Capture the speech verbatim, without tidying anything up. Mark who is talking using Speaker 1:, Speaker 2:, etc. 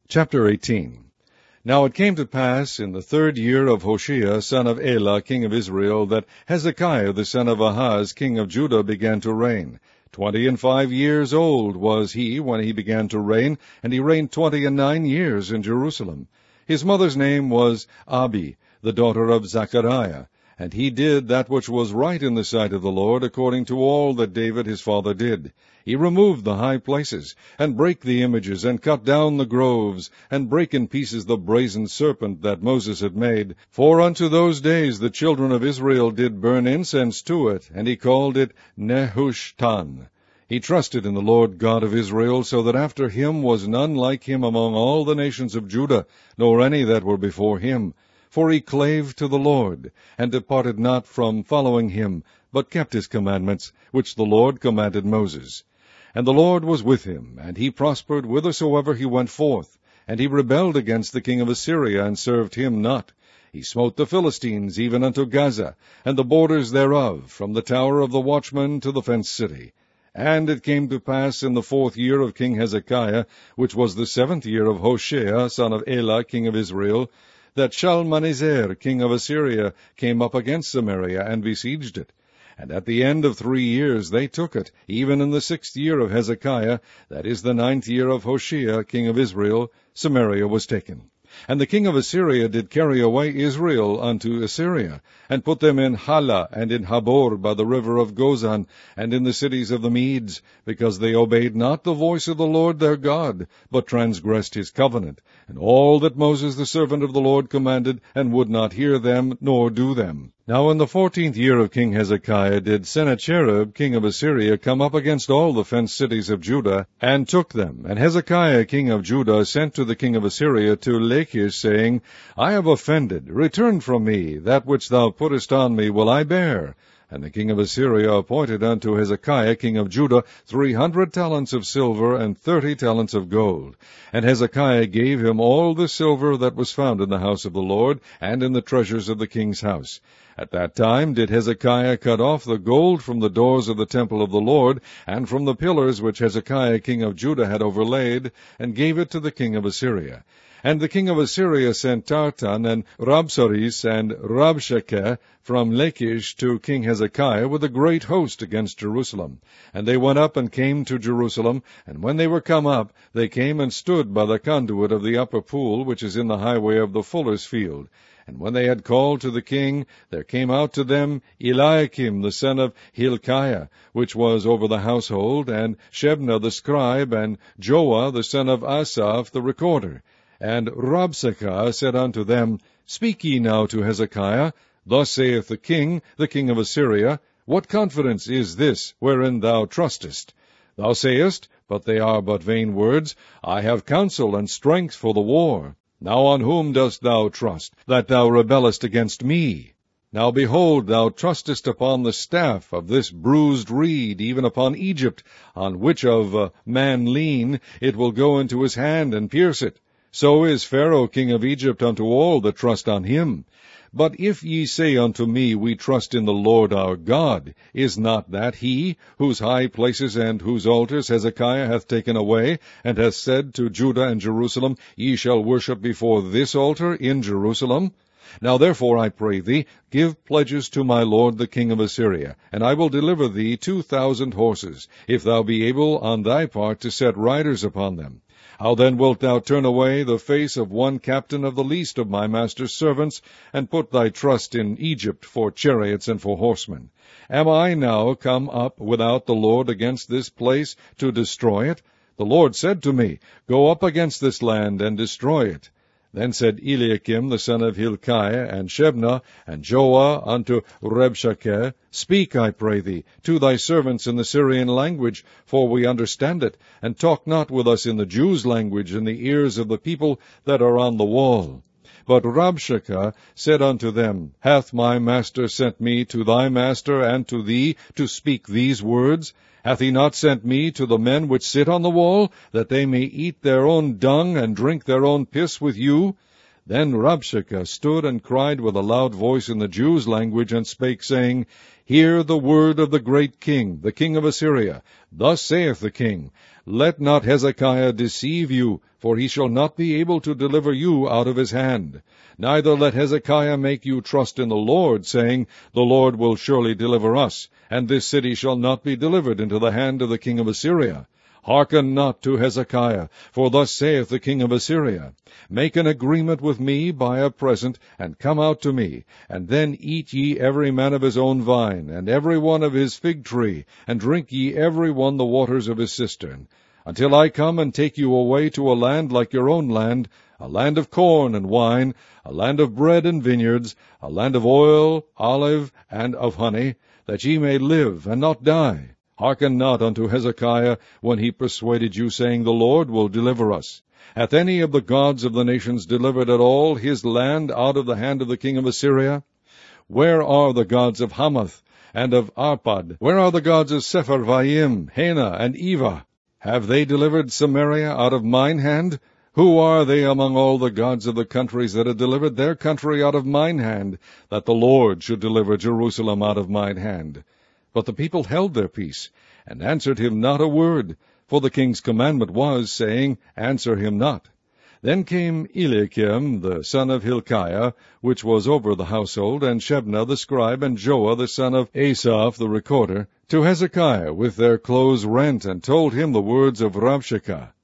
Speaker 1: Chapter eighteen. Now it came to pass in the third year of Hoshea, son of Elah, king of Israel, that Hezekiah the son of Ahaz, king of Judah, began to reign. Twenty and five years old was he when he began to reign, and he reigned twenty and nine years in Jerusalem. His mother's name was Abi, the daughter of Zechariah. And he did that which was right in the sight of the Lord, according to all that David his father did. He removed the high places, and brake the images, and cut down the groves, and brake in pieces the brazen serpent that Moses had made. For unto those days the children of Israel did burn incense to it, and he called it Nehushtan. He trusted in the Lord God of Israel, so that after him was none like him among all the nations of Judah, nor any that were before him. For he clave to the Lord, and departed not from following him, but kept his commandments, which the Lord commanded Moses. And the Lord was with him, and he prospered whithersoever he went forth. And he rebelled against the king of Assyria, and served him not. He smote the Philistines even unto Gaza, and the borders thereof, from the tower of the watchman to the fenced city. And it came to pass in the fourth year of King Hezekiah, which was the seventh year of Hoshea, son of Elah, king of Israel, that Shalmaneser, king of Assyria, came up against Samaria, and besieged it. And at the end of three years they took it, even in the sixth year of Hezekiah, that is the ninth year of Hoshea, king of Israel, Samaria was taken. And the king of Assyria did carry away Israel unto Assyria, and put them in Hala, and in Habor by the river of Gozan, and in the cities of the Medes, because they obeyed not the voice of the Lord their God, but transgressed his covenant, and all that Moses the servant of the Lord commanded, and would not hear them, nor do them. Now in the fourteenth year of King Hezekiah did Sennacherib, king of Assyria, come up against all the fenced cities of Judah, and took them. And Hezekiah, king of Judah, sent to the king of Assyria to Lachish, saying, I have offended, return from me, that which thou puttest on me will I bear. And the king of Assyria appointed unto Hezekiah, king of Judah, three hundred talents of silver, and thirty talents of gold. And Hezekiah gave him all the silver that was found in the house of the Lord, and in the treasures of the king's house. At that time did Hezekiah cut off the gold from the doors of the temple of the Lord, and from the pillars which Hezekiah king of Judah had overlaid, and gave it to the king of Assyria. And the king of Assyria sent Tartan, and Rabsaris, and Rabshakeh from Lachish to King Hezekiah with a great host against Jerusalem. And they went up and came to Jerusalem, and when they were come up, they came and stood by the conduit of the upper pool, which is in the highway of the fuller's field. And when they had called to the king, there came out to them Eliakim the son of Hilkiah, which was over the household, and Shebna the scribe, and Joah the son of Asaph the recorder. And Rabshakeh said unto them, Speak ye now to Hezekiah, Thus saith the king, the king of Assyria, What confidence is this wherein thou trustest? Thou sayest, but they are but vain words, I have counsel and strength for the war. Now on whom dost thou trust, that thou rebellest against me? Now behold, thou trustest upon the staff of this bruised reed, even upon Egypt, on which of a man lean, it will go into his hand and pierce it. So is Pharaoh king of Egypt unto all that trust on him. But if ye say unto me, We trust in the Lord our God, is not that he, whose high places and whose altars Hezekiah hath taken away, and hath said to Judah and Jerusalem, Ye shall worship before this altar in Jerusalem? Now therefore, I pray thee, give pledges to my lord the king of Assyria, and I will deliver thee two thousand horses, if thou be able on thy part to set riders upon them. How then wilt thou turn away the face of one captain of the least of my master's servants, and put thy trust in Egypt for chariots and for horsemen? Am I now come up without the Lord against this place to destroy it? The Lord said to me, Go up against this land and destroy it. Then said Eliakim the son of Hilkiah, and Shebna, and Joah unto Rabshakeh, Speak, I pray thee, to thy servants in the Syrian language, for we understand it, and talk not with us in the Jews' language in the ears of the people that are on the wall. But Rabshakeh said unto them, Hath my master sent me to thy master and to thee to speak these words? Hath he not sent me to the men which sit on the wall, that they may eat their own dung and drink their own piss with you? Then Rabshakeh stood and cried with a loud voice in the Jews' language, and spake, saying, Hear the word of the great king, the king of Assyria. Thus saith the king, Let not Hezekiah deceive you, for he shall not be able to deliver you out of his hand. Neither let Hezekiah make you trust in the Lord, saying, The Lord will surely deliver us, and this city shall not be delivered into the hand of the king of Assyria. Hearken not to Hezekiah, for thus saith the king of Assyria, Make an agreement with me by a present, and come out to me, and then eat ye every man of his own vine, and every one of his fig tree, and drink ye every one the waters of his cistern, until I come and take you away to a land like your own land, a land of corn and wine, a land of bread and vineyards, a land of oil, olive, and of honey, that ye may live and not die. Hearken not unto Hezekiah, when he persuaded you, saying, The Lord will deliver us. Hath any of the gods of the nations delivered at all his land out of the hand of the king of Assyria? Where are the gods of Hamath and of Arpad? Where are the gods of Sepharvaim, Hena, and Eva? Have they delivered Samaria out of mine hand? Who are they among all the gods of the countries that have delivered their country out of mine hand, that the Lord should deliver Jerusalem out of mine hand? But the people held their peace, and answered him not a word, for the king's commandment was, saying, Answer him not. Then came Eliakim the son of Hilkiah, which was over the household, and Shebna the scribe, and Joah the son of Asaph the recorder, to Hezekiah with their clothes rent, and told him the words of Rabshakeh.